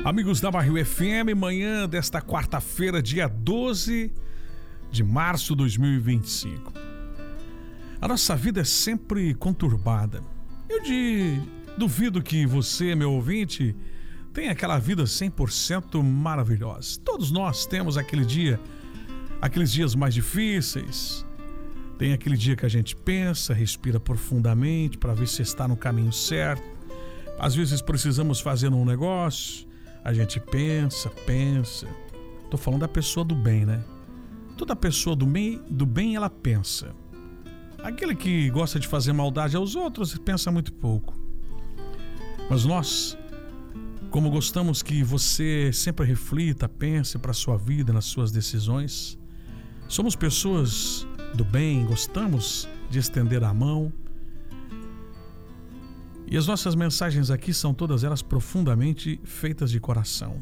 Amigos da Barril FM, manhã desta quarta-feira, dia 12 de março de 2025. A nossa vida é sempre conturbada. Eu duvido que você, meu ouvinte, tenha aquela vida 100% maravilhosa. Todos nós temos aqueles dias mais difíceis. Tem aquele dia que a gente pensa, respira profundamente para ver se está no caminho certo. Às vezes precisamos fazer um negócio, a gente pensa. Tô falando da pessoa do bem, né? Toda pessoa do bem ela pensa. Aquele que gosta de fazer maldade aos outros pensa muito pouco. Mas nós, como gostamos que você sempre reflita, pense para a sua vida, nas suas decisões, somos pessoas do bem, gostamos de estender a mão. E as nossas mensagens aqui são todas elas profundamente feitas de coração.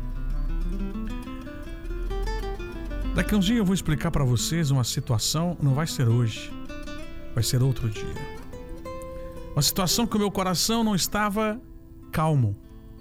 Daqui a uns dias eu vou explicar para vocês uma situação, não vai ser hoje, vai ser outro dia. Uma situação que o meu coração não estava calmo.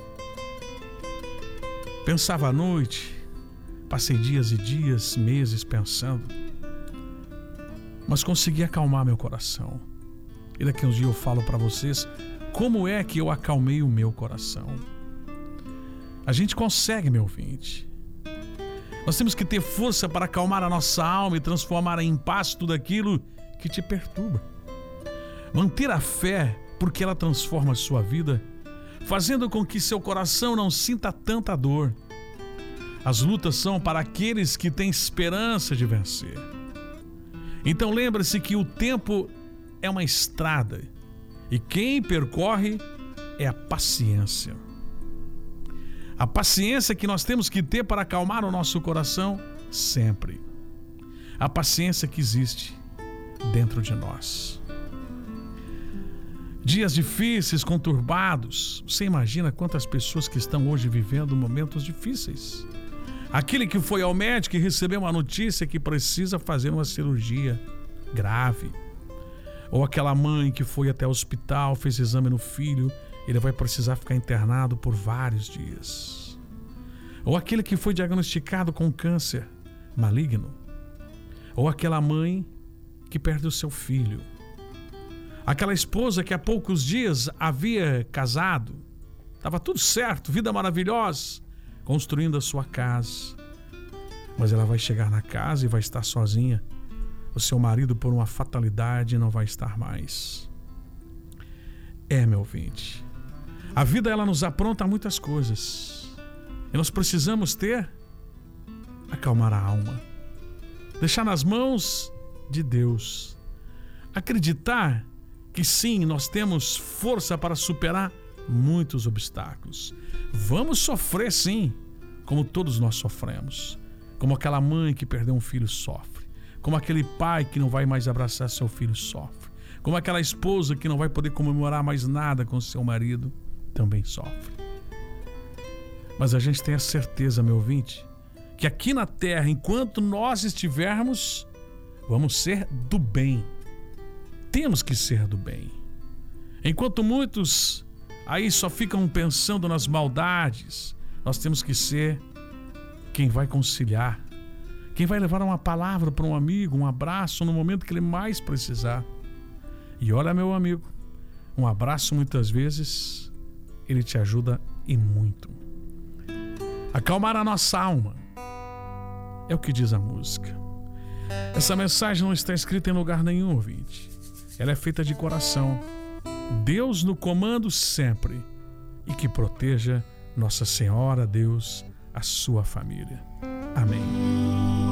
Pensava à noite, passei dias e dias, meses pensando, mas consegui acalmar meu coração. E daqui a uns dias eu falo para vocês como é que eu acalmei o meu coração. A gente consegue, meu ouvinte. Nós temos que ter força para acalmar a nossa alma e transformar em paz tudo aquilo que te perturba. Manter a fé, porque ela transforma a sua vida, fazendo com que seu coração não sinta tanta dor. As lutas são para aqueles que têm esperança de vencer. Então lembre-se que o tempo é uma estrada e quem percorre é a paciência. A paciência que nós temos que ter para acalmar o nosso coração sempre. A paciência que existe dentro de nós. Dias difíceis, conturbados. Você imagina quantas pessoas que estão hoje vivendo momentos difíceis. Aquele que foi ao médico e recebeu uma notícia que precisa fazer uma cirurgia grave. Ou aquela mãe que foi até o hospital, fez exame no filho, ele vai precisar ficar internado por vários dias. Ou aquele que foi diagnosticado com câncer maligno. Ou aquela mãe que perde o seu filho. Aquela esposa que há poucos dias havia casado, estava tudo certo, vida maravilhosa, construindo a sua casa. Mas ela vai chegar na casa e vai estar sozinha. O seu marido, por uma fatalidade, não vai estar mais. Meu ouvinte, a vida ela nos apronta muitas coisas. E nós precisamos acalmar a alma. Deixar nas mãos de Deus. Acreditar que sim, nós temos força para superar muitos obstáculos. Vamos sofrer sim, como todos nós sofremos. Como aquela mãe que perdeu um filho sofre. Como aquele pai que não vai mais abraçar seu filho sofre. Como aquela esposa que não vai poder comemorar mais nada com seu marido também sofre. Mas a gente tem a certeza, meu ouvinte, que aqui na terra, enquanto nós estivermos, vamos ser do bem. Temos que ser do bem. Enquanto muitos aí só ficam pensando nas maldades, nós temos que ser quem vai conciliar, quem vai levar uma palavra para um amigo, um abraço no momento que ele mais precisar. E olha, meu amigo, um abraço muitas vezes, ele te ajuda e muito. Acalmar a nossa alma é o que diz a música. Essa mensagem não está escrita em lugar nenhum, ouvinte. Ela é feita de coração. Deus no comando sempre. E que proteja Nossa Senhora, Deus, a sua família. Amém.